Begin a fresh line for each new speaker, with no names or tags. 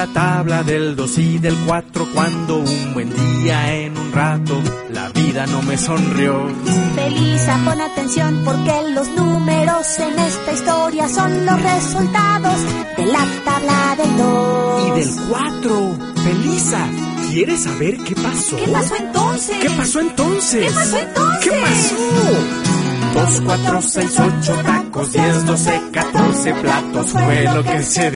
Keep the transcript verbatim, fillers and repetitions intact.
la tabla del dos y del cuatro, cuando un buen día en un rato la vida no me sonrió.
Felisa, pon atención porque los números en esta historia son los resultados de la tabla del dos.
Y del cuatro. Felisa, ¿quieres saber qué pasó?
¿Qué pasó entonces?
¿Qué pasó entonces?
¿Qué pasó entonces?
¿Qué pasó? Dos, cuatro, seis, ocho tacos, diez, doce, catorce platos fue lo que se